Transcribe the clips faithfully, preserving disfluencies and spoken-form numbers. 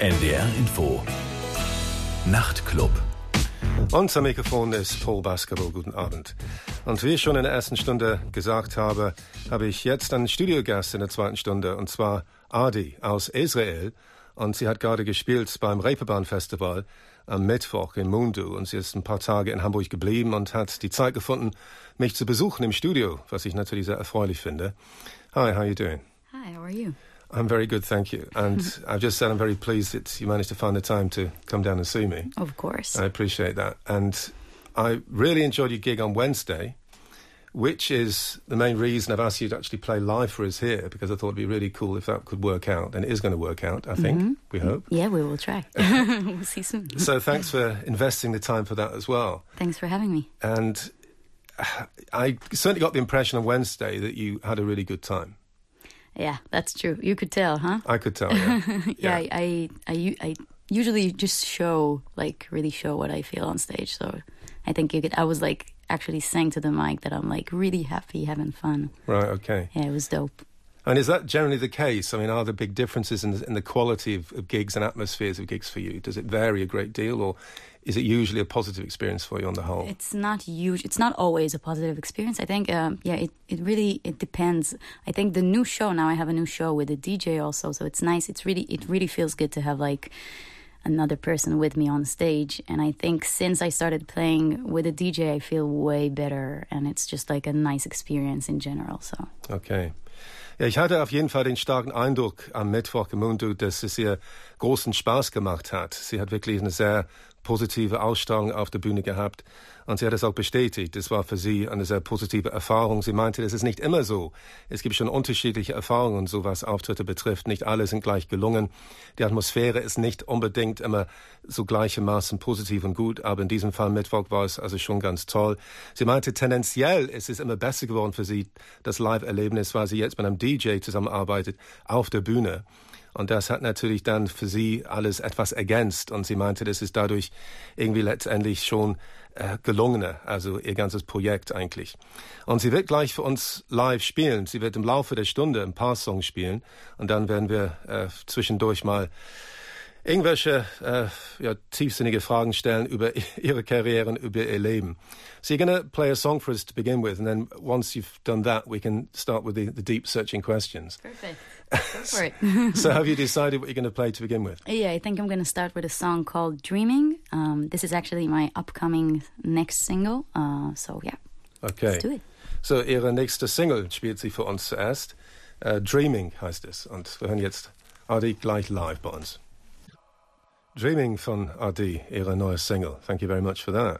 N D R Info Nachtclub. Unser Mikrofon ist Paul Baskerville. Guten Abend. Und wie ich schon in der ersten Stunde gesagt habe, habe ich jetzt einen Studiogast in der zweiten Stunde, und zwar Adi aus Israel. Und sie hat gerade gespielt beim Reeperbahn Festival am Mittwoch in Mundu. Und sie ist ein paar Tage in Hamburg geblieben und hat die Zeit gefunden, mich zu besuchen im Studio, was ich natürlich sehr erfreulich finde. Hi, how are you doing? Hi, how are you? I'm very good, thank you. And I've just said I'm very pleased that you managed to find the time to come down and see me. Of course. I appreciate that. And I really enjoyed your gig on Wednesday, which is the main reason I've asked you to actually play live for us here, because I thought it'd be really cool if that could work out. And it is going to work out, I think. Mm-hmm. We hope. Yeah, we will try. We'll see soon. So thanks for investing the time for that as well. Thanks for having me. And I certainly got the impression on Wednesday that you had a really good time. Yeah, that's true. You could tell, huh? I could tell, yeah. yeah, yeah. I, I, I, I usually just show, like, really show what I feel on stage. So I think you could, I was, like, actually saying to the mic that I'm, like, really happy, having fun. Right, okay. Yeah, it was dope. And is that generally the case? I mean, are there big differences in the, in the quality of, of gigs and atmospheres of gigs for you? Does it vary a great deal, or is it usually a positive experience for you on the whole? It's not huge. It's not always a positive experience. I think, um, yeah, it, it really, it depends. I think the new show, now I have a new show with a D J also, so it's nice. It's really, it really feels good to have, like, another person with me on stage. And I think since I started playing with a D J, I feel way better. And it's just, like, a nice experience in general, so. Okay. Ja, ich hatte auf jeden Fall den starken Eindruck am Mittwoch im Mundu, dass es ihr großen Spaß gemacht hat. Sie hat wirklich eine sehr positive Ausstrahlung auf der Bühne gehabt, und sie hat es auch bestätigt. Es war für sie eine sehr positive Erfahrung. Sie meinte, das ist nicht immer so. Es gibt schon unterschiedliche Erfahrungen, so was Auftritte betrifft. Nicht alle sind gleich gelungen. Die Atmosphäre ist nicht unbedingt immer so gleichermaßen positiv und gut, aber in diesem Fall Mittwoch war es also schon ganz toll. Sie meinte, tendenziell ist es immer besser geworden für sie, das Live-Erlebnis, weil sie jetzt mit einem D J zusammenarbeitet auf der Bühne. Und das hat natürlich dann für sie alles etwas ergänzt. Und sie meinte, das ist dadurch irgendwie letztendlich schon äh, gelungener, also ihr ganzes Projekt eigentlich. Und sie wird gleich für uns live spielen. Sie wird im Laufe der Stunde ein paar Songs spielen. Und dann werden wir äh, zwischendurch mal irgendwelche äh, ja, tiefsinnige Fragen stellen über ihre Karrieren, über ihr Leben. So you're going to play a song for us to begin with, and then once you've done that, we can start with the, the deep searching questions. Perfect. Go for it. So have you decided what you're going to play to begin with? Yeah, I think I'm going to start with a song called Dreaming. Um, this is actually my upcoming next single. Uh, so yeah, okay. Let's do it. So ihre nächste Single spielt sie für uns zuerst. Uh, Dreaming heißt es. Und wir hören jetzt Adi gleich live bei uns. Dreaming von Adi, ihre neue Single. Thank you very much for that.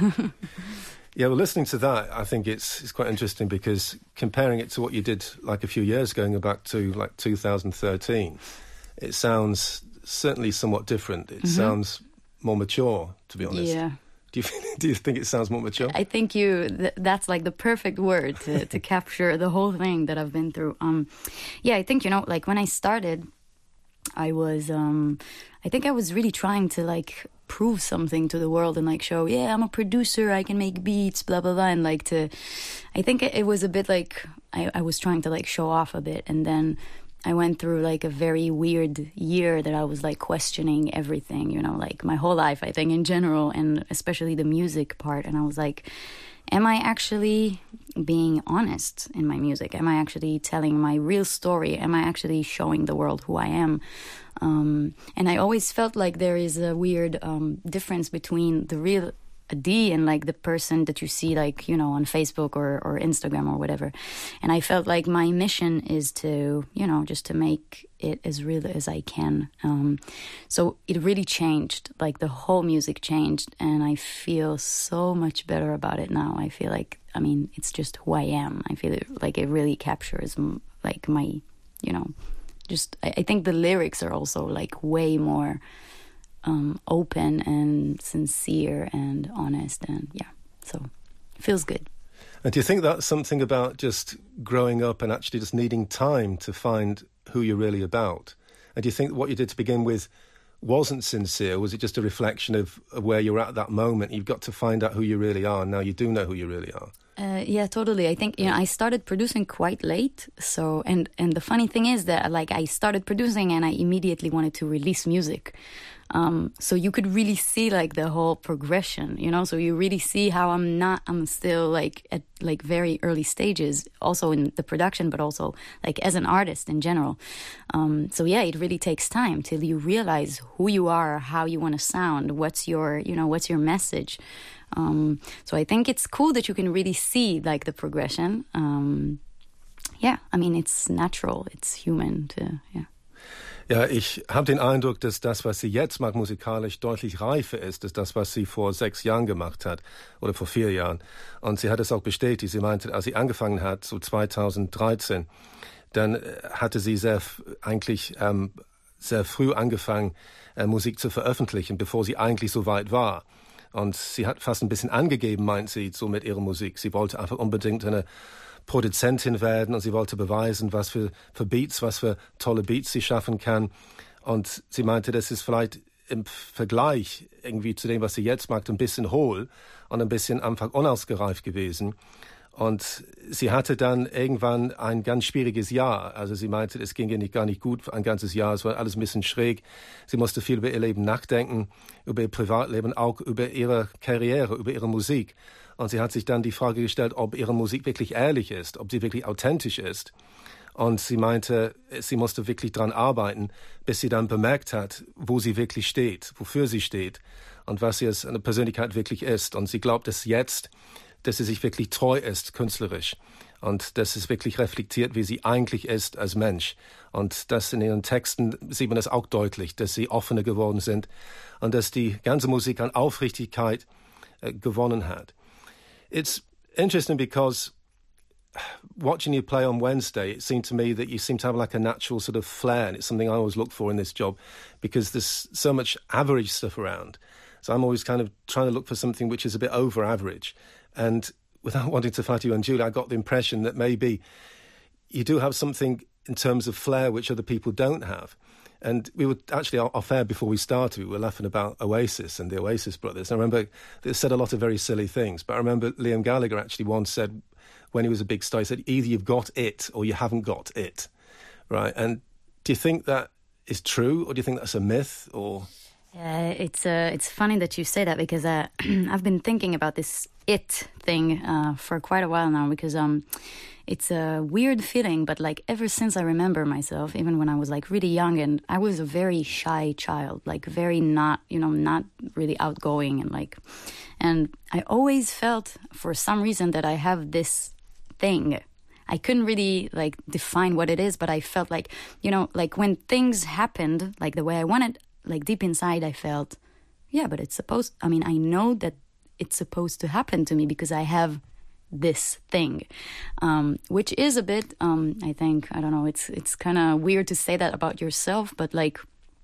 Yeah, well, listening to that, I think it's it's quite interesting, because comparing it to what you did like a few years ago, going back to like two thousand thirteen, it sounds certainly somewhat different. It mm-hmm. sounds more mature, to be honest. Yeah. Do you do you think it sounds more mature? I think you th- that's like the perfect word to, to capture the whole thing that I've been through. Um, yeah, I think, you know, like when I started, I was, um, I think I was really trying to like prove something to the world and like show, yeah, I'm a producer, I can make beats, blah, blah, blah. And like to, I think it, it was a bit like, I, I was trying to like show off a bit. And then I went through like a very weird year that I was like questioning everything, you know, like my whole life, I think in general, and especially the music part. And I was like, am I actually being honest in my music? Am I actually telling my real story? Am I actually showing the world who I am? Um, and I always felt like there is a weird um, difference between the real Adi and like the person that you see like, you know, on Facebook or, or Instagram or whatever. And I felt like my mission is to, you know, just to make it as real as I can. Um, so it really changed, like the whole music changed, and I feel so much better about it now. I feel like, I mean, it's just who I am. I feel it, like it really captures like my, you know, just, I, I think the lyrics are also like way more um, open and sincere and honest, and yeah, so it feels good. And do you think that's something about just growing up and actually just needing time to find who you're really about? And do you think what you did to begin with wasn't sincere? Was it just a reflection of, of where you're at that moment? You've got to find out who you really are, and now you do know who you really are. Uh, yeah, totally. I think, you know, I started producing quite late. So, and, and the funny thing is that, like, I started producing and I immediately wanted to release music. Um, so you could really see, like, the whole progression, you know? So you really see how I'm not, I'm still, like, at, like, very early stages, also in the production, but also, like, as an artist in general. Um, so, yeah, it really takes time till you realize who you are, how you want to sound, what's your, you know, what's your message. Um, so I think it's cool that you can really see, like, the progression. Um, yeah, I mean, it's natural, it's human to, yeah. Ja, ich habe den Eindruck, dass das, was sie jetzt macht, musikalisch deutlich reifer ist, als das, was sie vor sechs Jahren gemacht hat oder vor vier Jahren. Und sie hat es auch bestätigt. Sie meinte, als sie angefangen hat, so zweitausenddreizehn, dann hatte sie sehr eigentlich ähm, sehr früh angefangen, äh, Musik zu veröffentlichen, bevor sie eigentlich so weit war. Und sie hat fast ein bisschen angegeben, meint sie, so mit ihrer Musik. Sie wollte einfach unbedingt eine Produzentin werden und sie wollte beweisen, was für, für Beats, was für tolle Beats sie schaffen kann. Und sie meinte, das ist vielleicht im Vergleich irgendwie zu dem, was sie jetzt macht, ein bisschen hohl und ein bisschen einfach unausgereift gewesen. Und sie hatte dann irgendwann ein ganz schwieriges Jahr. Also sie meinte, es ging ihr nicht, gar nicht gut für ein ganzes Jahr. Es war alles ein bisschen schräg. Sie musste viel über ihr Leben nachdenken, über ihr Privatleben, auch über ihre Karriere, über ihre Musik. Und sie hat sich dann die Frage gestellt, ob ihre Musik wirklich ehrlich ist, ob sie wirklich authentisch ist. Und sie meinte, sie musste wirklich dran arbeiten, bis sie dann bemerkt hat, wo sie wirklich steht, wofür sie steht und was sie als eine Persönlichkeit wirklich ist. Und sie glaubt es jetzt, dass sie sich wirklich treu ist, künstlerisch. Und dass es wirklich reflektiert, wie sie eigentlich ist als Mensch. Und das in ihren Texten sieht man das auch deutlich, dass sie offener geworden sind und dass die ganze Musik an Aufrichtigkeit äh, gewonnen hat. It's interesting because watching you play on Wednesday, it seemed to me that you seem to have like a natural sort of flair, and it's something I always look for in this job because there's so much average stuff around. So I'm always kind of trying to look for something which is a bit over average. And without wanting to flatter you and Julie, I got the impression that maybe you do have something in terms of flair which other people don't have. And we were actually off air before we started, we were laughing about Oasis and the Oasis brothers. And I remember they said a lot of very silly things, but I remember Liam Gallagher actually once said, when he was a big star, he said, either you've got it or you haven't got it, right? And do you think that is true, or do you think that's a myth, or... Uh, it's uh, it's funny that you say that because uh, I've been thinking about this it thing uh, for quite a while now, because um, it's a weird feeling, but like ever since I remember myself, even when I was like really young, and I was a very shy child, like very not, you know, not really outgoing, and like, and I always felt for some reason that I have this thing. I couldn't really like define what it is, but I felt like, you know, like when things happened like the way I wanted, like deep inside I felt, yeah, but it's supposed, I mean, I know that it's supposed to happen to me because I have this thing, um, which is a bit, um, I think, I don't know, it's it's kind of weird to say that about yourself, but like,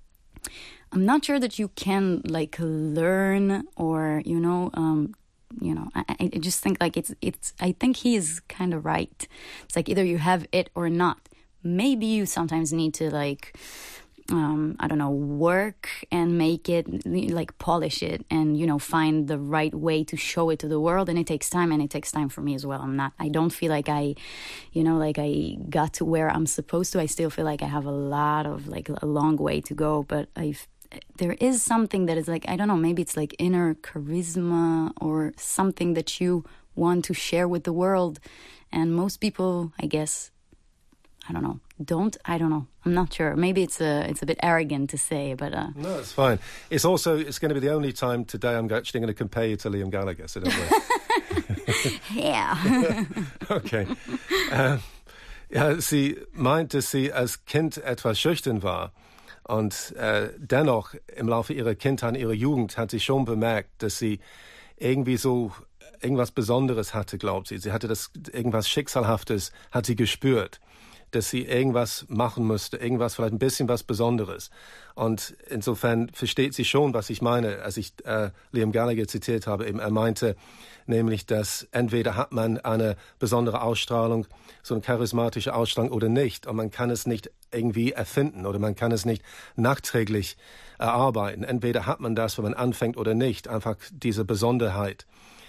I'm not sure that you can like learn or, you know, um, you know, I, I just think like it's, it's, I think he is kind of right. It's like either you have it or not. Maybe you sometimes need to like, Um, I don't know, work and make it, like polish it and, you know, find the right way to show it to the world. And it takes time, and it takes time for me as well. I'm not, I don't feel like I, you know, like I got to where I'm supposed to. I still feel like I have a lot of, like, a long way to go. But I've, there is something that is like, I don't know, maybe it's like inner charisma or something that you want to share with the world. And most people, I guess, I don't know, don't, I don't know. I'm not sure. Maybe it's a, it's a bit arrogant to say, but... Uh... No, it's fine. It's also, it's going to be the only time today I'm actually going to compare you to Liam Gallagher, so don't worry. Yeah. Okay. Ähm, ja, sie meint, dass sie als Kind etwas schüchtern war. Und äh, dennoch, im Laufe ihrer Kindheit, ihrer Jugend, hat sie schon bemerkt, dass sie irgendwie so irgendwas Besonderes hatte, glaubt sie. Sie hatte das, irgendwas Schicksalhaftes, hat sie gespürt, dass sie irgendwas machen musste, irgendwas, vielleicht ein bisschen was Besonderes. Und insofern versteht sie schon, was ich meine, als ich äh, Liam Gallagher zitiert habe. Eben, er meinte nämlich, dass entweder hat man eine besondere Ausstrahlung, so eine charismatische Ausstrahlung oder nicht. Und man kann es nicht irgendwie erfinden oder man kann es nicht nachträglich erarbeiten. Entweder hat man das, wenn man anfängt oder nicht, einfach diese Besonderheit.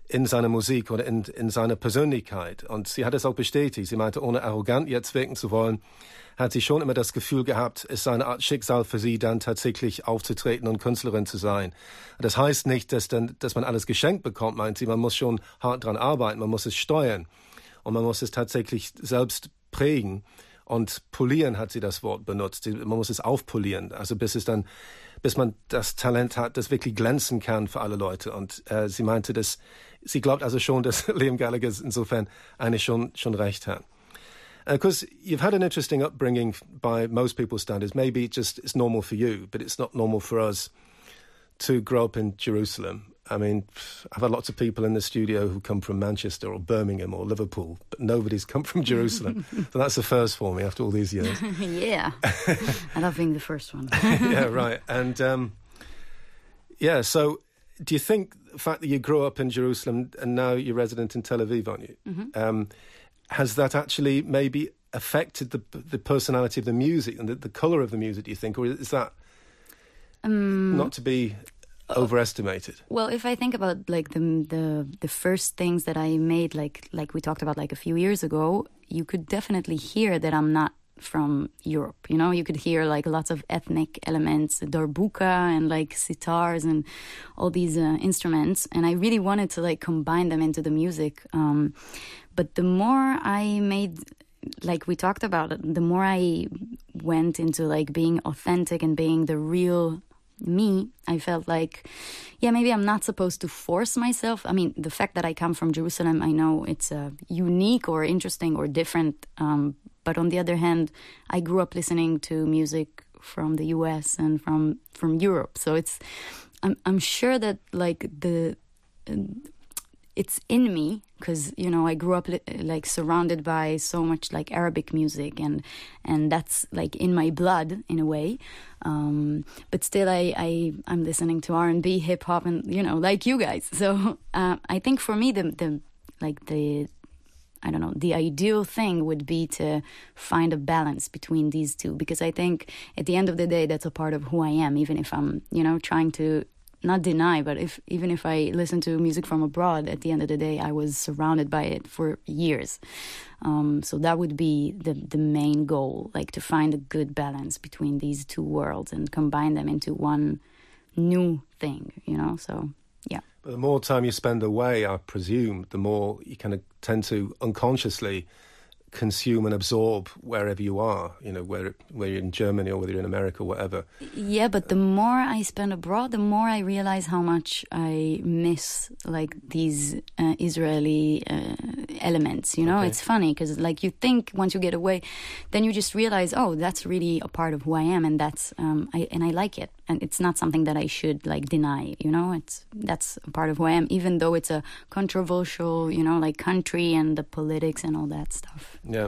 in seiner Musik oder in, in seiner Persönlichkeit. Und sie hat es auch bestätigt. Sie meinte, ohne arrogant jetzt wirken zu wollen, hat sie schon immer das Gefühl gehabt, es sei eine Art Schicksal für sie, dann tatsächlich aufzutreten und Künstlerin zu sein. Das heißt nicht, dass, dann, dass man alles geschenkt bekommt, meint sie. Man muss schon hart dran arbeiten, man muss es steuern und man muss es tatsächlich selbst prägen. Und polieren hat sie das Wort benutzt. Man muss es aufpolieren, also bis es dann, bis man das Talent hat, das wirklich glänzen kann für alle Leute. Und äh, sie meinte, dass sie glaubt also schon, dass Liam Gallagher insofern eigentlich schon schon recht hat. Because uh, you've had an interesting upbringing by most people's standards. Maybe just it's normal for you, but it's not normal for us to grow up in Jerusalem. I mean, I've had lots of people in the studio who come from Manchester or Birmingham or Liverpool, but nobody's come from Jerusalem. So that's the first for me after all these years. Yeah, I love being the first one. Yeah, right. And um, yeah, so do you think the fact that you grew up in Jerusalem and now you're resident in Tel Aviv, aren't you? Mm-hmm. Um, has that actually maybe affected the the personality of the music and the, the colour of the music, do you think? Or is that um, not to be overestimated? Well, if I think about like the the the first things that I made, like like we talked about like a few years ago, you could definitely hear that I'm not from Europe. You know, you could hear like lots of ethnic elements, darbuka and like sitars and all these uh, instruments, and I really wanted to like combine them into the music. Um, but the more I made, like we talked about it, the more I went into like being authentic and being the real me, I felt like, yeah, maybe I'm not supposed to force myself. I mean, the fact that I come from Jerusalem, I know it's uh, unique or interesting or different. Um, but on the other hand, I grew up listening to music from the U S and from from Europe. So it's, I'm I'm sure that like the, uh, it's in me because, you know, I grew up li- like surrounded by so much like Arabic music and and that's like in my blood in a way. Um, but still, I, I, I'm listening to R and B, hip hop, and, you know, like you guys. So uh, I think for me, the, the like the, I don't know, the ideal thing would be to find a balance between these two. Because I think at the end of the day, that's a part of who I am, even if I'm, you know, trying to not deny, but if even if I listen to music from abroad, at the end of the day, I was surrounded by it for years. Um, so that would be the the main goal, like to find a good balance between these two worlds and combine them into one new thing, you know, so, yeah. But the more time you spend away, I presume, the more you kind of tend to unconsciously consume and absorb wherever you are, you know, whether, whether you're in Germany or whether you're in America or whatever. Yeah, but the more I spend abroad, the more I realize how much I miss, like, these uh, Israeli uh, elements, you know? Okay. It's funny, because, like, you think once you get away, then you just realize, oh, that's really a part of who I am, and that's, um, I, and I like it. And it's not something that I should, like, deny, you know? It's that's a part of who I am, even though it's a controversial, you know, like, country and the politics and all that stuff. Ja.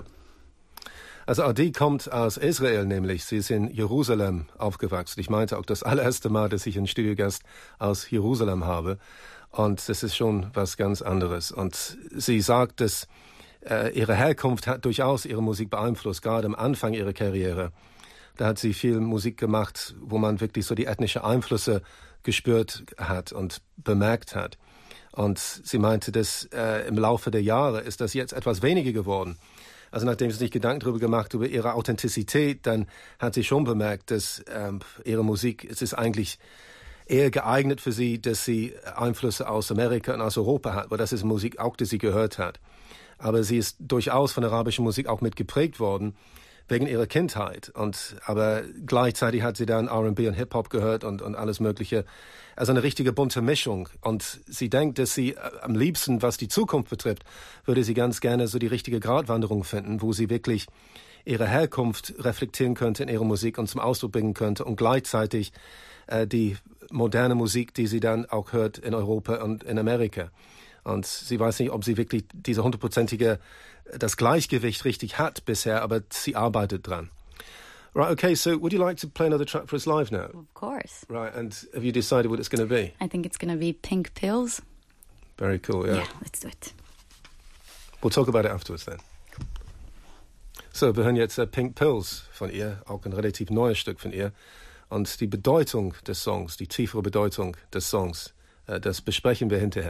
Also Adi kommt aus Israel nämlich. Sie ist in Jerusalem aufgewachsen. Ich meinte auch das allererste Mal, dass ich einen Studiogast aus Jerusalem habe. Und das ist schon was ganz anderes. Und sie sagt, dass äh, ihre Herkunft hat durchaus ihre Musik beeinflusst, gerade am Anfang ihrer Karriere. Da hat sie viel Musik gemacht, wo man wirklich so die ethnischen Einflüsse gespürt hat und bemerkt hat. Und sie meinte, dass äh, im Laufe der Jahre ist das jetzt etwas weniger geworden. Also nachdem sie sich Gedanken darüber gemacht, über ihre Authentizität, dann hat sie schon bemerkt, dass ähm, ihre Musik, es ist eigentlich eher geeignet für sie, dass sie Einflüsse aus Amerika und aus Europa hat, weil das ist Musik auch, die sie gehört hat. Aber sie ist durchaus von arabischer Musik auch mit geprägt worden, wegen ihrer Kindheit. Und aber gleichzeitig hat sie dann R and B und Hip-Hop gehört und, und alles Mögliche. Also eine richtige bunte Mischung. Und sie denkt, dass sie äh, am liebsten, was die Zukunft betrifft, würde sie ganz gerne so die richtige Gratwanderung finden, wo sie wirklich ihre Herkunft reflektieren könnte in ihrer Musik und zum Ausdruck bringen könnte und gleichzeitig äh, die moderne Musik, die sie dann auch hört in Europa und in Amerika. Und sie weiß nicht, ob sie wirklich diese hundertprozentige, das Gleichgewicht richtig hat bisher, aber sie arbeitet dran. Right, okay, so would you like to play another track for us live now? Of course. Right, and have you decided what it's going to be? I think it's going to be Pink Pills. Very cool, yeah. Yeah, let's do it. We'll talk about it afterwards then. So, wir hören jetzt uh, Pink Pills von ihr, auch ein relativ neues Stück von ihr. Und die Bedeutung des Songs, die tiefere Bedeutung des Songs, uh, das besprechen wir hinterher.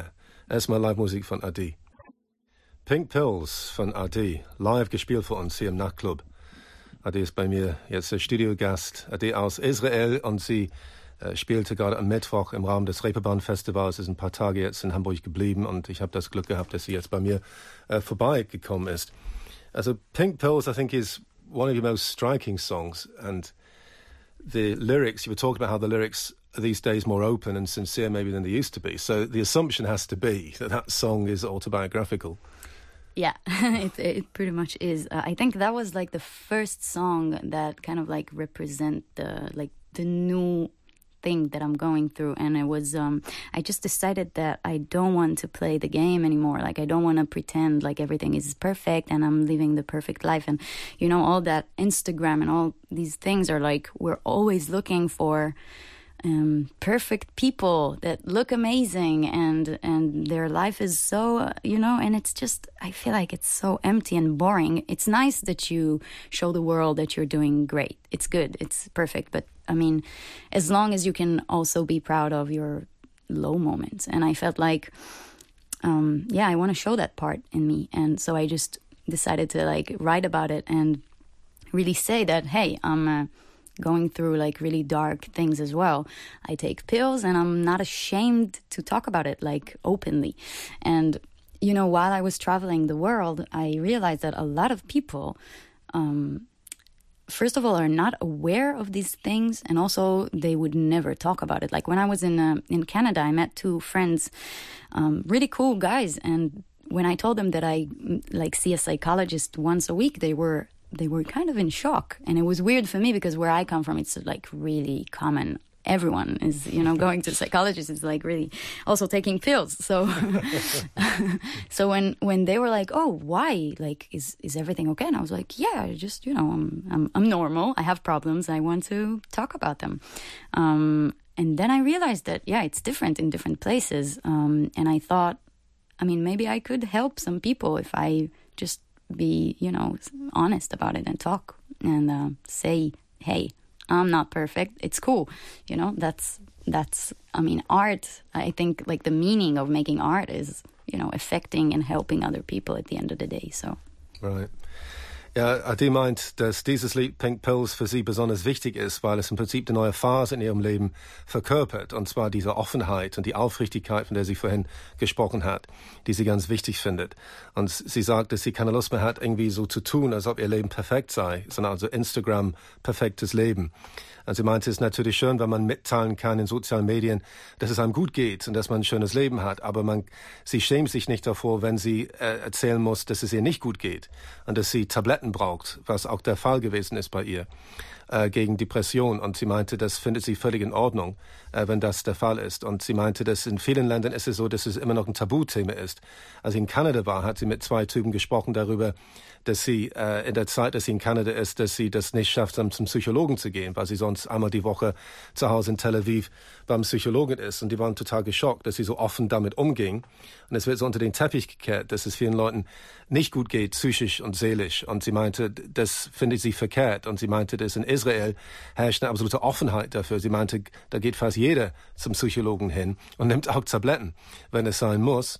Erstmal Live-Musik von Adi. Pink Pills von Adi, live gespielt für uns hier im Nachtclub. Adi ist bei mir jetzt der Studiogast. Adi aus Israel und sie äh, spielte gerade am Mittwoch im Rahmen des Reeperbahn-Festivals, ist ein paar Tage jetzt in Hamburg geblieben und ich habe das Glück gehabt, dass sie jetzt bei mir äh, vorbeigekommen ist. Also Pink Pills, I think, is one of your most striking songs, and the lyrics, you were talking about how the lyrics are these days more open and sincere maybe than they used to be. So the assumption has to be that that song is autobiographical. Yeah, it, it pretty much is. Uh, I think that was like the first song that kind of like represent the like the new thing that I'm going through, and it was um I just decided that I don't want to play the game anymore. Like I don't want to pretend like everything is perfect and I'm living the perfect life. And you know, all that Instagram and all these things are like, we're always looking for um perfect people that look amazing, and and their life is so uh, you know, and it's just, I feel like it's so empty and boring. It's nice that you show the world that you're doing great. It's good, it's perfect, but I mean, as long as you can also be proud of your low moments. And I felt like um yeah, I want to show that part in me, and so I just decided to like write about it and really say that, hey, I'm uh, going through like really dark things as well. I take pills and I'm not ashamed to talk about it like openly. And you know, while I was traveling the world, I realized that a lot of people um first of all are not aware of these things, and also they would never talk about it. Like when I was in uh, in Canada, I met two friends, um really cool guys, and when I told them that I like see a psychologist once a week, they were they were kind of in shock. And it was weird for me because where I come from, it's like really common. Everyone is, you know, going to a psychologist is like really also taking pills. So, so when when they were like, "Oh, why? Like, is is everything okay?" And I was like, "Yeah, just, you know, I'm I'm I'm normal. I have problems. I want to talk about them." Um, and then I realized that yeah, it's different in different places. Um, and I thought, I mean, maybe I could help some people if I just be, you know, honest about it and talk and uh, say, hey, I'm not perfect. It's cool. You know, that's, that's, I mean, art, I think like the meaning of making art is, you know, affecting and helping other people at the end of the day. So. Right. Ja, Adi meint, dass dieses Lied Pink Pills für sie besonders wichtig ist, weil es im Prinzip eine neue Phase in ihrem Leben verkörpert. Und zwar diese Offenheit und die Aufrichtigkeit, von der sie vorhin gesprochen hat, die sie ganz wichtig findet. Und sie sagt, dass sie keine Lust mehr hat, irgendwie so zu tun, als ob ihr Leben perfekt sei, sondern also Instagram perfektes Leben. Und sie meinte, es ist natürlich schön, wenn man mitteilen kann in sozialen Medien, dass es einem gut geht und dass man ein schönes Leben hat. Aber man, sie schämt sich nicht davor, wenn sie äh, erzählen muss, dass es ihr nicht gut geht und dass sie Tabletten braucht, was auch der Fall gewesen ist bei ihr, äh, gegen Depression. Und sie meinte, das findet sie völlig in Ordnung, äh, wenn das der Fall ist. Und sie meinte, dass in vielen Ländern ist es so, dass es immer noch ein Tabuthema ist. Als sie in Kanada war, hat sie mit zwei Typen gesprochen darüber, dass sie äh, in der Zeit, dass sie in Kanada ist, dass sie das nicht schafft, um zum Psychologen zu gehen, weil sie sonst einmal die Woche zu Hause in Tel Aviv beim Psychologen ist. Und die waren total geschockt, dass sie so offen damit umging. Und es wird so unter den Teppich gekehrt, dass es vielen Leuten nicht gut geht, psychisch und seelisch. Und sie meinte, das finde sie verkehrt. Und sie meinte, dass in Israel herrscht eine absolute Offenheit dafür. Sie meinte, da geht fast jeder zum Psychologen hin und nimmt auch Tabletten, wenn es sein muss.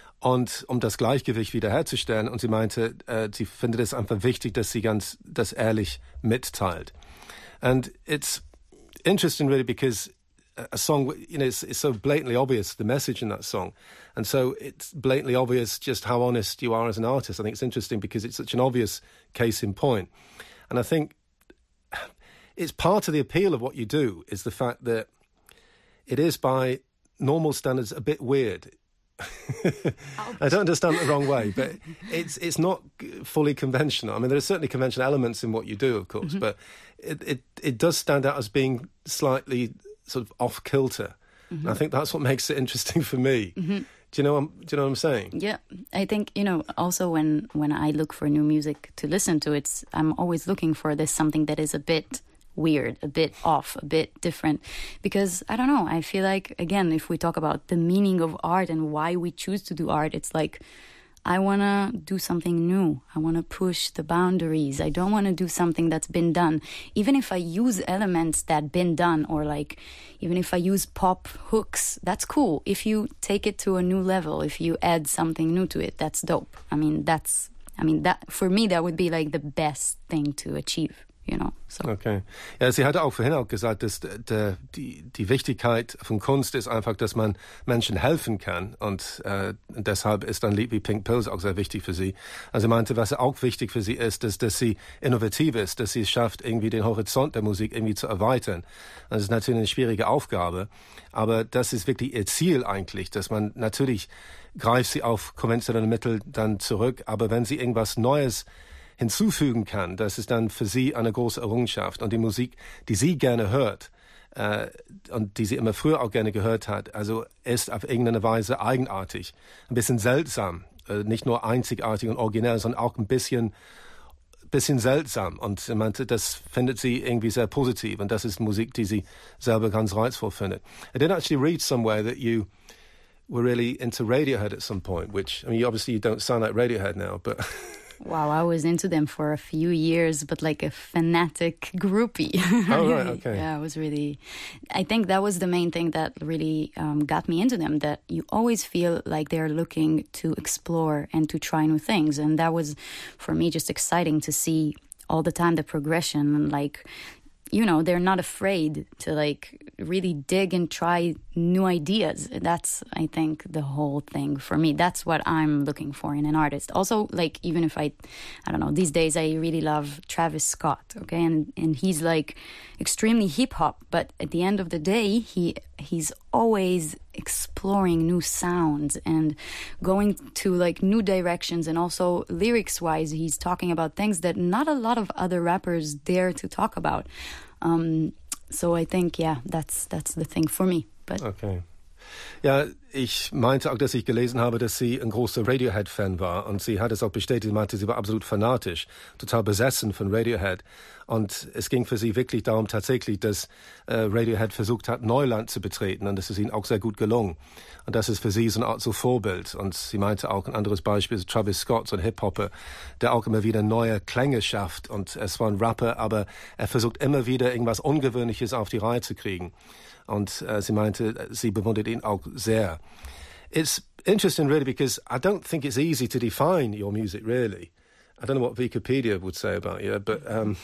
Und um das Gleichgewicht wiederherzustellen. Und sie meinte, äh, sie findet es einfach wichtig, dass sie ganz das ehrlich mitteilt. And it's interesting really because a song, you know, it's, it's so blatantly obvious, the message in that song. And so it's blatantly obvious just how honest you are as an artist. I think it's interesting because it's such an obvious case in point. And I think it's part of the appeal of what you do is the fact that it is by normal standards a bit weird. I don't understand it the wrong way, but it's it's not fully conventional. I mean, there are certainly conventional elements in what you do, of course, mm-hmm. but it, it it does stand out as being slightly sort of off kilter. Mm-hmm. And I think that's what makes it interesting for me. Mm-hmm. Do you know what I'm, do you know what I'm saying? Yeah, I think, you know, also when when I look for new music to listen to, it's I'm always looking for this something that is a bit weird, a bit off, a bit different, because I don't know, I feel like, again, if we talk about the meaning of art and why we choose to do art, it's like I want to do something new. I want to push the boundaries. I don't want to do something that's been done. Even if I use elements that been done, or like, even if I use pop hooks, that's cool. If you take it to a new level, if you add something new to it, that's dope. I mean, that's, I mean, that, for me, that would be like the best thing to achieve. You know, so. Okay. Ja, sie hatte auch vorhin auch gesagt, dass der, die, die Wichtigkeit von Kunst ist einfach, dass man Menschen helfen kann. Und äh, deshalb ist ein Lied wie Pink Pills auch sehr wichtig für sie. Also sie meinte, was auch wichtig für sie ist, ist, dass sie innovativ ist, dass sie es schafft, irgendwie den Horizont der Musik irgendwie zu erweitern. Das ist natürlich eine schwierige Aufgabe, aber das ist wirklich ihr Ziel eigentlich, dass man natürlich greift sie auf konventionelle Mittel dann zurück, aber wenn sie irgendwas Neues hinzufügen kann, das ist dann für sie eine große Errungenschaft. Und die Musik, die sie gerne hört äh, und die sie immer früher auch gerne gehört hat, also ist auf irgendeine Weise eigenartig, ein bisschen seltsam, äh, nicht nur einzigartig und originell, sondern auch ein bisschen, bisschen seltsam. Und sie meinte, das findet sie irgendwie sehr positiv, und das ist Musik, die sie selber ganz reizvoll findet. I did actually read somewhere that you were really into Radiohead at some point, which, I mean, obviously you don't sound like Radiohead now, but... Wow, I was into them for a few years, but like a fanatic groupie. Oh, right, okay. Yeah, I was really... I think that was the main thing that really um, got me into them, that you always feel like they're looking to explore and to try new things. And that was, for me, just exciting to see all the time the progression, and like... You know, they're not afraid to like really dig and try new ideas. That's, I think, the whole thing for me. That's what I'm looking for in an artist. Also, like, even if I, I don't know, these days I really love Travis Scott, okay? And and he's like extremely hip hop, but at the end of the day, he he's always exploring new sounds and going to like new directions, and also lyrics wise he's talking about things that not a lot of other rappers dare to talk about. Um, so I think, yeah, that's that's the thing for me. But okay. Ja, ich meinte auch, dass ich gelesen habe, dass sie ein großer Radiohead-Fan war, und sie hat es auch bestätigt. Sie meinte, sie war absolut fanatisch, total besessen von Radiohead, und es ging für sie wirklich darum tatsächlich, dass äh, Radiohead versucht hat, Neuland zu betreten, und das ist ihnen auch sehr gut gelungen, und das ist für sie so eine Art so Vorbild. Und sie meinte auch, ein anderes Beispiel ist Travis Scott, so ein Hip-Hopper, der auch immer wieder neue Klänge schafft, und er ist zwar ein Rapper, aber er versucht immer wieder irgendwas Ungewöhnliches auf die Reihe zu kriegen. Und äh, sie meinte, sie bewundert ihn auch sehr. It's interesting, really, because I don't think it's easy to define your music, really. I don't know what Wikipedia would say about you, but, um,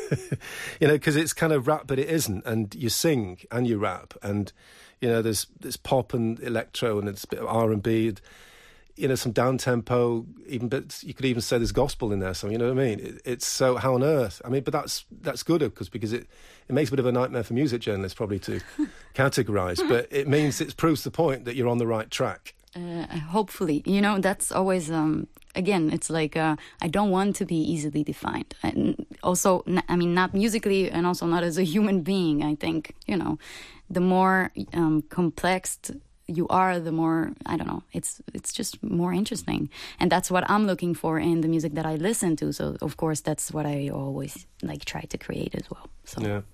you know, because it's kind of rap, but it isn't. And you sing and you rap. And, you know, there's, there's pop and electro, and it's a bit of R and B. You know, some down-tempo, even bits, you could even say there's gospel in there, so you know what I mean? It, it's so, how on earth? I mean, but that's that's good, because because it, it makes a bit of a nightmare for music journalists probably to categorise, but it means it proves the point that you're on the right track. Uh, hopefully. You know, that's always, um, again, it's like, uh, I don't want to be easily defined. And also, I mean, not musically, and also not as a human being. I think, you know, the more um, complex you are, the more, I don't know, it's it's just more interesting. And that's what I'm looking for in the music that I listen to. So, of course, that's what I always like try to create as well. So. Ja.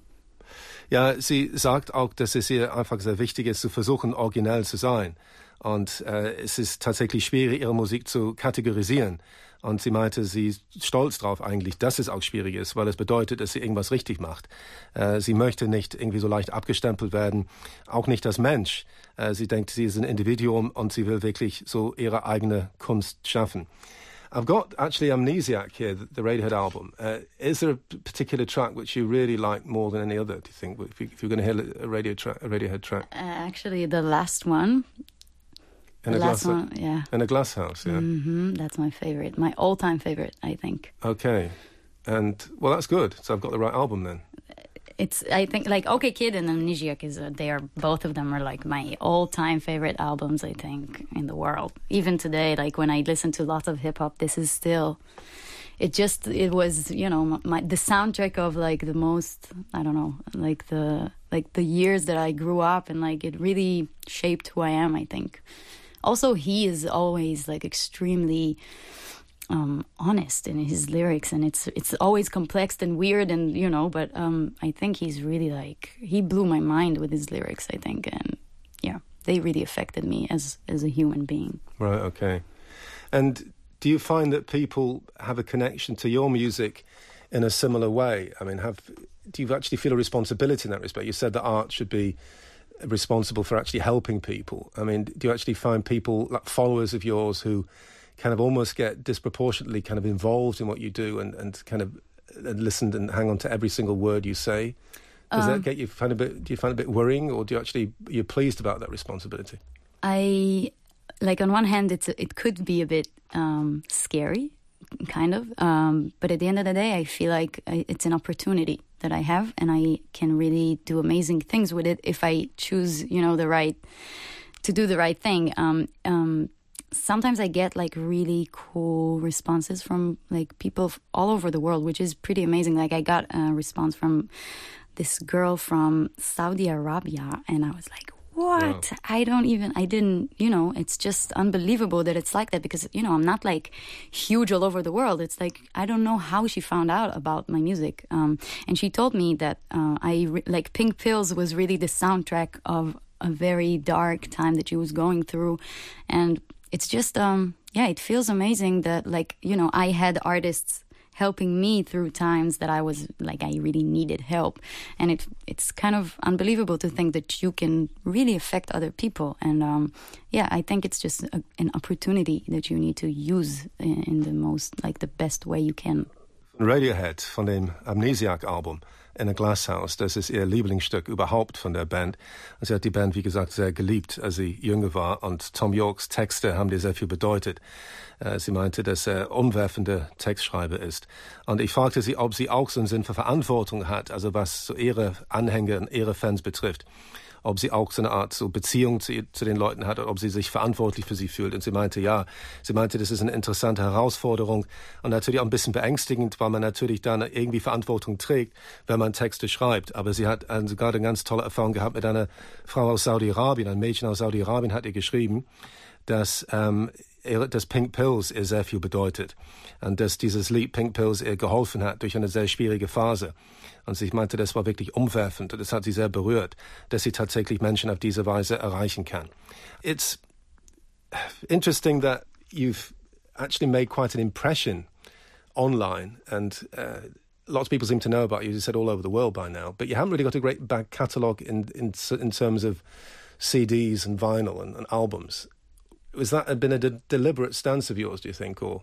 Ja, sie sagt auch, dass es ihr einfach sehr wichtig ist, zu versuchen, originell zu sein. Und äh, es ist tatsächlich schwierig, ihre Musik zu kategorisieren. Und sie meinte, sie ist stolz drauf eigentlich, dass es auch schwierig ist, weil es bedeutet, dass sie irgendwas richtig macht. Äh, sie möchte nicht irgendwie so leicht abgestempelt werden, auch nicht als Mensch. Äh, sie denkt, sie ist ein Individuum, und sie will wirklich so ihre eigene Kunst schaffen. I've got actually Amnesiac here, the, the Radiohead album. Uh, is there a particular track which you really like more than any other, do you think, if, you, if you're going to hear a, radio tra- a Radiohead track? Uh, actually, the last one. In the a last glass, one, yeah. In a Glass House, yeah. Mm-hmm, that's my favorite, my all-time favorite, I think. Okay. And, well, that's good. So I've got the right album then. It's, I think, like, OK Kid and Amnesiac, is uh, they are, both of them are, like, my all-time favorite albums, I think, in the world. Even today, like, when I listen to lots of hip-hop, this is still... It just, it was, you know, my, the soundtrack of, like, the most, I don't know, like, the, like, the years that I grew up, and, like, it really shaped who I am, I think. Also, he is always, like, extremely... Um, honest in his lyrics, and it's it's always complex and weird, and you know, but um, I think he's really like, he blew my mind with his lyrics, I think, and yeah, they really affected me as as a human being. Right, okay. And do you find that people have a connection to your music in a similar way? I mean, have do you actually feel a responsibility in that respect? You said that art should be responsible for actually helping people. I mean, do you actually find people, like followers of yours, who kind of almost get disproportionately kind of involved in what you do and, and kind of and listen and hang on to every single word you say? Does um, that get you find a bit? Do you find it a bit worrying, or do you actually you're pleased about that responsibility? I like on one hand, it's it could be a bit um, scary, kind of, um, but at the end of the day, I feel like I, it's an opportunity that I have, and I can really do amazing things with it if I choose, you know, the right to do the right thing. Um, um, sometimes I get like really cool responses from like people all over the world, which is pretty amazing. Like I got a response from this girl from Saudi Arabia, and I was like, what? Wow. I don't even, I didn't, you know, it's just unbelievable that it's like that because, you know, I'm not like huge all over the world. It's like, I don't know how she found out about my music. Um, and she told me that uh, I, re- like Pink Pills was really the soundtrack of a very dark time that she was going through. And it's just, um, yeah, it feels amazing that like, you know, I had artists helping me through times that I was like I really needed help, and it it's kind of unbelievable to think that you can really affect other people. And um, yeah, I think it's just a, an opportunity that you need to use in, in the most like the best way you can. Radiohead von dem Amnesiac-Album In a Glasshouse, das ist ihr Lieblingsstück überhaupt von der Band. Sie hat die Band, wie gesagt, sehr geliebt, als sie jünger war, und Thom Yorkes Texte haben ihr sehr viel bedeutet. Sie meinte, dass er umwerfende Textschreiber ist. Und ich fragte sie, ob sie auch so einen Sinn für Verantwortung hat, also was so ihre Anhänger und ihre Fans betrifft. Ob sie auch so eine Art so Beziehung zu, zu den Leuten hat, oder ob sie sich verantwortlich für sie fühlt. Und sie meinte, ja, sie meinte, das ist eine interessante Herausforderung und natürlich auch ein bisschen beängstigend, weil man natürlich dann irgendwie Verantwortung trägt, wenn man Texte schreibt. Aber sie hat also gerade eine ganz tolle Erfahrung gehabt mit einer Frau aus Saudi-Arabien, ein Mädchen aus Saudi-Arabien hat ihr geschrieben, dass ähm, dass Pink Pills ihr sehr viel bedeutet und dass dieses Lied Pink Pills ihr geholfen hat durch eine sehr schwierige Phase. Und sie meinte, das war wirklich umwerfend und das hat sie sehr berührt, dass sie tatsächlich Menschen auf diese Weise erreichen kann. It's interesting that you've actually made quite an impression online, and uh, lots of people seem to know about you, as you said, all over the world by now, but you haven't really got a great back catalogue in, in, in terms of C Ds and vinyl and, and albums. Was that been a de- deliberate stance of yours, do you think, or...?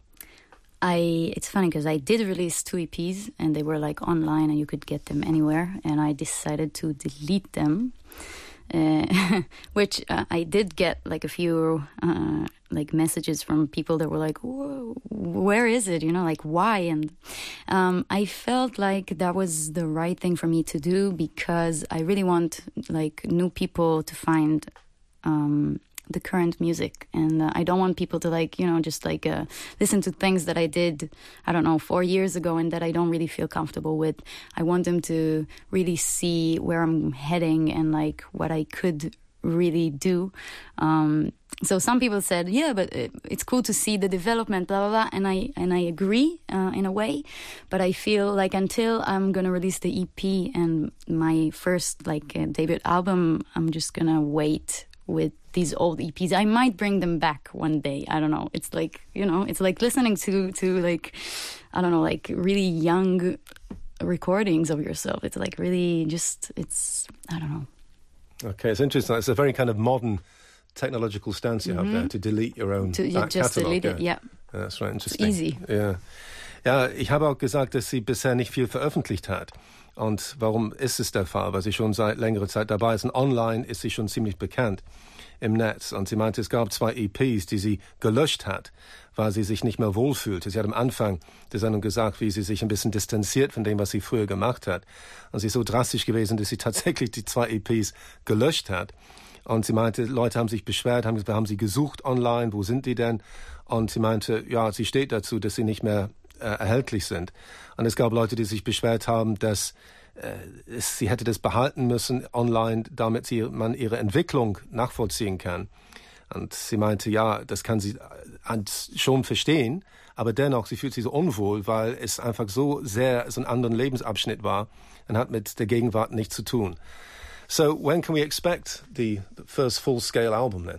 I, it's funny because I did release two E Ps and they were like online and you could get them anywhere, and I decided to delete them, uh, which uh, I did get like a few uh, like messages from people that were like, where is it? You know, like why? And um, I felt like that was the right thing for me to do because I really want like new people to find um the current music, and uh, I don't want people to like, you know, just like uh, listen to things that I did, I don't know, four years ago and that I don't really feel comfortable with. I want them to really see where I'm heading and like what I could really do. Um, so some people said, yeah, but it, it's cool to see the development, blah, blah, blah. And I, and I agree uh, in a way, but I feel like until I'm going to release the E P and my first like uh, debut album, I'm just going to wait with these old E Ps. I might bring them back one day. I don't know. It's like, you know, it's like listening to, to like, I don't know, like really young recordings of yourself. It's like really just, it's, I don't know. Okay, it's interesting. It's a very kind of modern technological stance you mm-hmm. have there, to delete your own to, back just catalogue. Delete it, yeah. Yeah, that's right, interesting. It's easy. Ja. Ja, ich habe auch gesagt, dass sie bisher nicht viel veröffentlicht hat. Und warum ist es der Fall? Weil sie schon seit längerer Zeit dabei ist. Und online ist sie schon ziemlich bekannt im Netz. Und sie meinte, es gab zwei E Ps, die sie gelöscht hat, weil sie sich nicht mehr wohlfühlte. Sie hat am Anfang der Sendung gesagt, wie sie sich ein bisschen distanziert von dem, was sie früher gemacht hat. Und sie ist so drastisch gewesen, dass sie tatsächlich die zwei E Ps gelöscht hat. Und sie meinte, Leute haben sich beschwert, haben, haben sie gesucht online, wo sind die denn? Und sie meinte, ja, sie steht dazu, dass sie nicht mehr äh, erhältlich sind. Und es gab Leute, die sich beschwert haben, dass äh, es, sie hätte das behalten müssen online, damit sie, man ihre Entwicklung nachvollziehen kann. Und sie meinte, ja, das kann sie äh, schon verstehen, aber dennoch, sie fühlt sich so unwohl, weil es einfach so sehr so einen anderen Lebensabschnitt war und hat mit der Gegenwart nichts zu tun. So, when can we expect the first full-scale album then?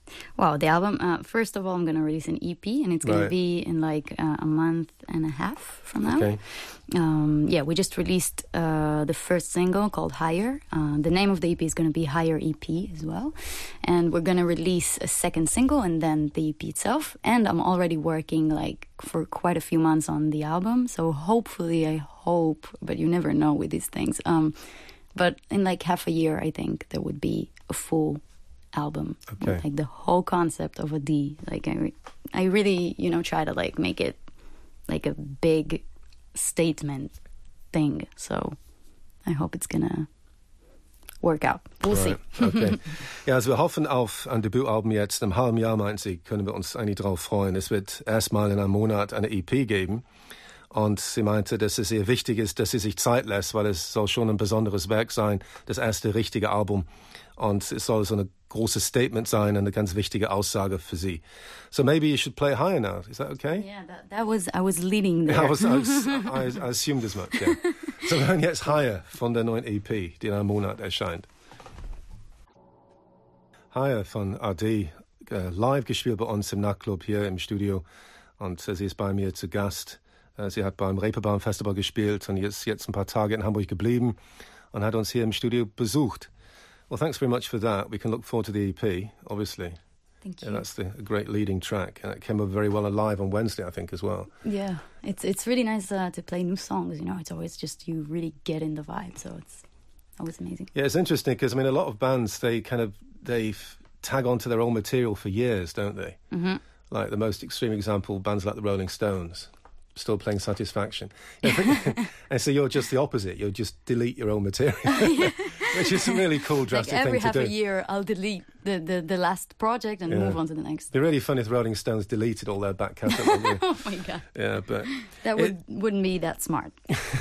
Wow, the album, uh, first of all, I'm going to release an E P, and it's going Right. to be in like uh, a month and a half from now. Okay. Um, yeah, we just released uh, the first single called Higher. Uh, the name of the E P is going to be Higher E P as well. And we're going to release a second single and then the E P itself. And I'm already working like for quite a few months on the album. So hopefully, I hope, but you never know with these things. Um, but in like half a year, I think there would be a full album. Okay. With, like the whole concept of a D. Like I, re- I really, you know, try to like make it like a big statement thing. So I hope it's gonna work out. We'll Right. see. Okay. Ja, also wir hoffen auf ein Debütalbum jetzt. Im halben Jahr, meint sie, können wir uns eigentlich drauf freuen. Es wird erstmal in einem Monat eine E P geben. Und sie meinte, dass es ihr wichtig ist, dass sie sich Zeit lässt, weil es soll schon ein besonderes Werk sein, das erste richtige Album. Und es soll so ein großes Statement sein, eine ganz wichtige Aussage für sie. So maybe you should play Higher now. Is that okay? Yeah, that, that was I was leading there. I, was, I, was, I, I assumed as much, yeah. So wir hören jetzt Higher von der neuen E P, die in einem Monat erscheint. Higher von A D, äh, live gespielt bei uns im Nachtclub hier im Studio. Und äh, sie ist bei mir zu Gast. Äh, sie hat beim Reeperbahn Festival gespielt und ist jetzt ein paar Tage in Hamburg geblieben und hat uns hier im Studio besucht. Well, thanks very much for that. We can look forward to the E P, obviously. Thank Yeah, you. that's the, a great leading track. And it came over very well alive on Wednesday, I think, as well. Yeah, it's it's really nice uh, to play new songs. You know, it's always just you really get in the vibe. So it's always amazing. Yeah, it's interesting because, I mean, a lot of bands, they kind of, they f- tag onto their old material for years, don't they? Mm-hmm. Like the most extreme example, bands like the Rolling Stones, still playing Satisfaction. Yeah, but- and so you're just the opposite. You'll just delete your own material, which is a really cool, Like drastic every thing half to a do. year, I'll delete the, the, the last project and Yeah. move on to the next. It'd be really funny if the Rolling Stones deleted all their back catalogue. Oh my god, Yeah, but that would wouldn't be that smart.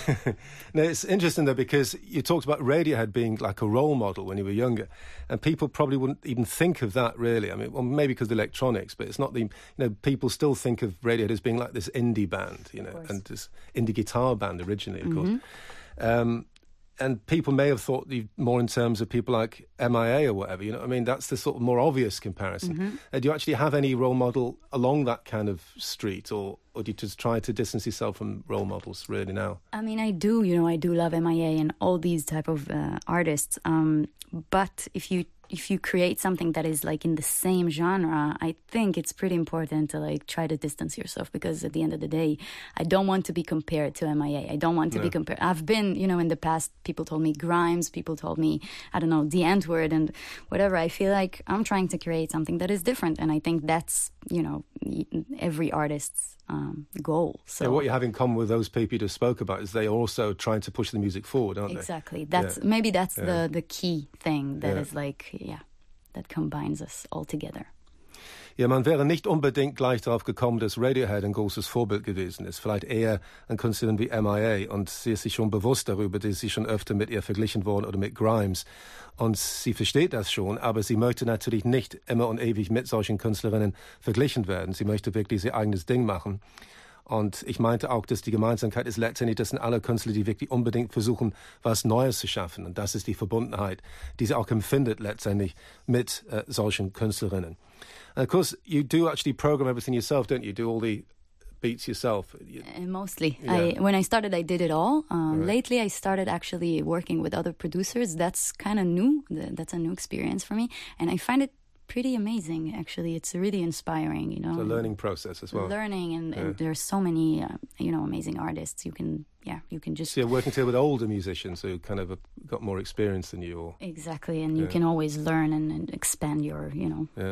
no, it's interesting though because you talked about Radiohead being like a role model when you were younger, and people probably wouldn't even think of that really. I mean, well, maybe because of the electronics, but it's not the. You know, people still think of Radiohead as being like this indie band, you know, course. and this indie guitar band originally, of course. Um, and people may have thought you more in terms of people like M I A or whatever. You know, what I mean, that's the sort of more obvious comparison. Uh, do you actually have any role model along that kind of street, or or do you just try to distance yourself from role models really now? I mean, I do, you know, I do love M I A and all these type of uh, artists. Um, but if you if you create something that is like in the same genre, I think it's pretty important to like try to distance yourself, because at the end of the day, I don't want to be compared to M I A. I don't want to No. be compared. I've been, you know, in the past, people told me Grimes, people told me, I don't know, The Antwoord and whatever. I feel like I'm trying to create something that is different. And I think that's, you know, every artist's um, goal. So Yeah, what you have in common with those people you just spoke about is they are also trying to push the music forward, aren't they? Exactly. That's Yeah. maybe that's Yeah. the the key thing that Yeah. is like, yeah, that combines us all together. Ja, man wäre nicht unbedingt gleich darauf gekommen, dass Radiohead ein großes Vorbild gewesen ist. Vielleicht eher ein Künstlerin wie M I A. Und sie ist sich schon bewusst darüber, dass sie schon öfter mit ihr verglichen worden oder mit Grimes. Und sie versteht das schon, aber sie möchte natürlich nicht immer und ewig mit solchen Künstlerinnen verglichen werden. Sie möchte wirklich ihr eigenes Ding machen. Und ich meinte auch, dass die Gemeinsamkeit ist letztendlich, das sind alle Künstler, die wirklich unbedingt versuchen, was Neues zu schaffen. Und das ist die Verbundenheit, die sie auch empfindet letztendlich mit äh, solchen Künstlerinnen. And of course, you do actually program everything yourself, don't you? Do all the beats yourself. You- Uh, mostly, Yeah. I when I started, I did it all. Um, Right. Lately, I started actually working with other producers. That's kind of new. Th- That's a new experience for me, and I find it pretty amazing. Actually, it's really inspiring. You know, It's a learning process as well. learning, and, and Yeah. there's so many, uh, you know, amazing artists. You can, yeah, you can just So you're working together with older musicians who kind of have got more experience than you. Or, exactly, and you Yeah. can always learn and, and expand your, you know. ja.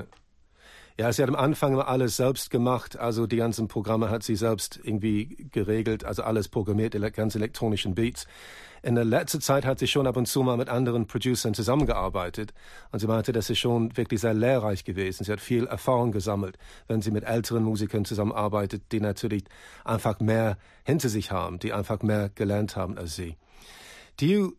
Ja, sie hat am Anfang immer alles selbst gemacht, also die ganzen Programme hat sie selbst irgendwie geregelt, also alles programmiert, die ganz elektronischen Beats. In der letzten Zeit hat sie schon ab und zu mal mit anderen Producern zusammengearbeitet und sie meinte, das ist schon wirklich sehr lehrreich gewesen. Sie hat viel Erfahrung gesammelt, wenn sie mit älteren Musikern zusammenarbeitet, die natürlich einfach mehr hinter sich haben, die einfach mehr gelernt haben als sie. Do you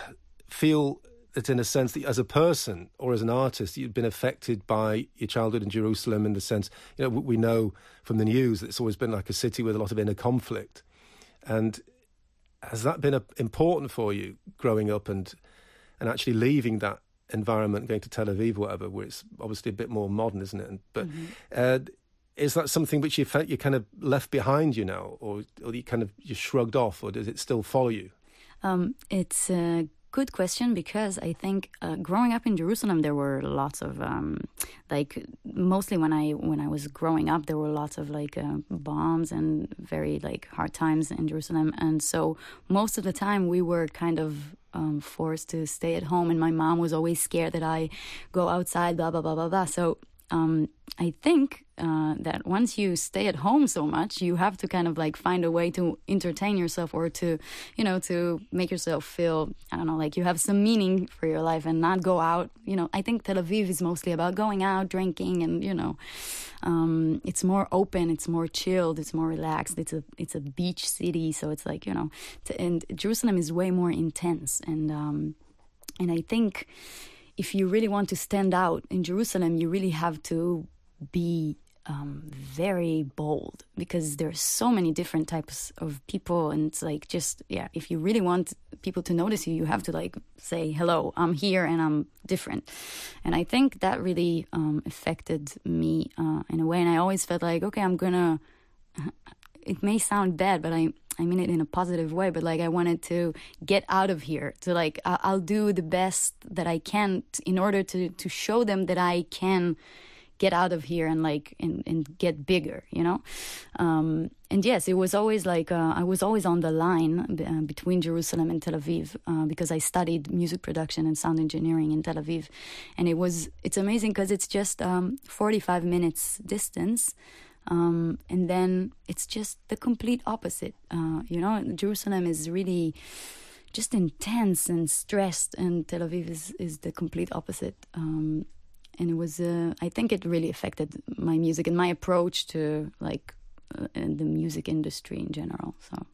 feel that in a sense that as a person or as an artist you've been affected by your childhood in Jerusalem, in the sense, you know, we know from the news that it's always been like a city with a lot of inner conflict, and has that been a, important for you growing up and and actually leaving that environment, going to Tel Aviv, whatever, where it's obviously a bit more modern, isn't it? But mm-hmm. uh, is that something which you felt you kind of left behind you now, or, or you kind of you shrugged off, or does it still follow you? Um, it's a good question, because I think uh, growing up in Jerusalem, there were lots of um, like mostly when I when I was growing up, there were lots of like uh, bombs and very like hard times in Jerusalem, and so most of the time we were kind of um, forced to stay at home, and my mom was always scared that I go outside, blah blah blah blah blah. So um, I think uh, that once you stay at home so much, you have to kind of like find a way to entertain yourself, or to, you know, to make yourself feel, I don't know, like you have some meaning for your life and not go out. You know, I think Tel Aviv is mostly about going out, drinking, and, you know, um, it's more open, it's more chilled, it's more relaxed. It's a it's a beach city, so it's like, you know, to, and Jerusalem is way more intense. And um, and I think if you really want to stand out in Jerusalem, you really have to be um, very bold, because there's so many different types of people, and it's like, just, yeah, if you really want people to notice you, you have to like say, hello, I'm here and I'm different. And I think that really um, affected me uh, in a way, and I always felt like, okay, I'm gonna, it may sound bad, but I I mean it in a positive way, but like I wanted to get out of here, to like, I'll do the best that I can in order to, to show them that I can get out of here and like, and, and get bigger, you know? Um, and yes, it was always like, uh, I was always on the line b- uh, between Jerusalem and Tel Aviv, uh, because I studied music production and sound engineering in Tel Aviv. And it was, it's amazing because it's just um, forty-five minutes distance. Um, and then it's just the complete opposite. Uh, you know, Jerusalem is really just intense and stressed, and Tel Aviv is, is the complete opposite. Um, and it was, uh, I think it really affected my music and my approach to like uh, the music industry in general. So.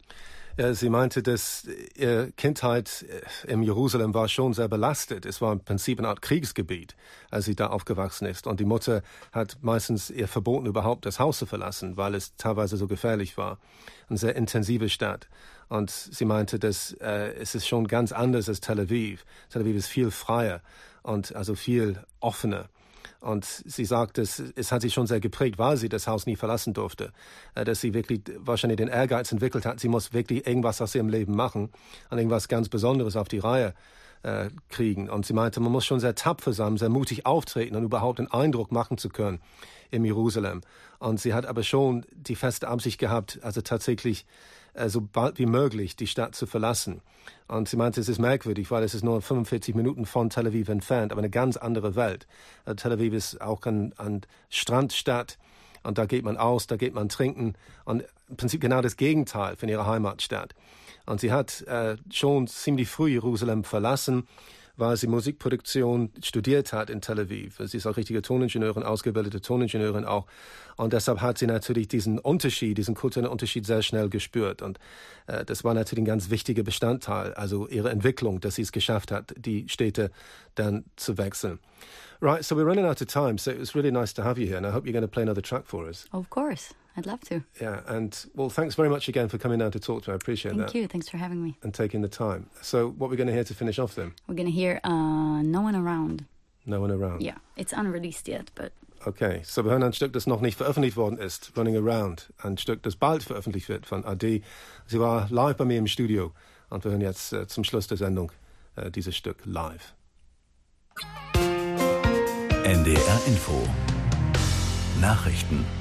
Ja, sie meinte, dass ihre Kindheit in Jerusalem war schon sehr belastet. Es war im Prinzip eine Art Kriegsgebiet, als sie da aufgewachsen ist. Und die Mutter hat meistens ihr verboten, überhaupt das Haus zu verlassen, weil es teilweise so gefährlich war. Eine sehr intensive Stadt. Und sie meinte, dass äh, es ist schon ganz anders als Tel Aviv. Tel Aviv ist viel freier und also viel offener. Und sie sagt, es, es hat sie schon sehr geprägt, weil sie das Haus nie verlassen durfte, dass sie wirklich wahrscheinlich den Ehrgeiz entwickelt hat, sie muss wirklich irgendwas aus ihrem Leben machen und irgendwas ganz Besonderes auf die Reihe äh, kriegen. Und sie meinte, man muss schon sehr tapfer sein, sehr mutig auftreten und überhaupt einen Eindruck machen zu können in Jerusalem. Und sie hat aber schon die feste Absicht gehabt, also tatsächlich äh, so bald wie möglich die Stadt zu verlassen. Und sie meinte, es ist merkwürdig, weil es ist nur fünfundvierzig Minuten von Tel Aviv entfernt, aber eine ganz andere Welt. Äh, Tel Aviv ist auch eine ein Strandstadt, und da geht man aus, da geht man trinken, und im Prinzip genau das Gegenteil von ihrer Heimatstadt. Und sie hat äh, schon ziemlich früh Jerusalem verlassen, weil sie Musikproduktion studiert hat in Tel Aviv. Sie ist auch richtige Toningenieurin, ausgebildete Toningenieurin auch. Und deshalb hat sie natürlich diesen Unterschied, diesen kulturellen Unterschied sehr schnell gespürt. Und äh, das war natürlich ein ganz wichtiger Bestandteil, also ihre Entwicklung, dass sie es geschafft hat, die Städte dann zu wechseln. Right, so we're running out of time, so it was really nice to have you here, and I hope you're going to play another track for us. Of course, I'd love to. Yeah, and well, thanks very much again for coming down to talk to me. I appreciate Thank that. Thank you, thanks for having me. And taking the time. So what we're going to hear to finish off then? We're going to hear uh, No One Around. No One Around. Yeah, it's unreleased yet, but... Okay, so wir hören ein Stück, das noch nicht veröffentlicht worden ist, Running Around. Ein Stück, das bald veröffentlicht wird von Adi. Sie war live bei mir im Studio, und wir hören jetzt äh, zum Schluss der Sendung äh, dieses Stück live. N D R Info Nachrichten.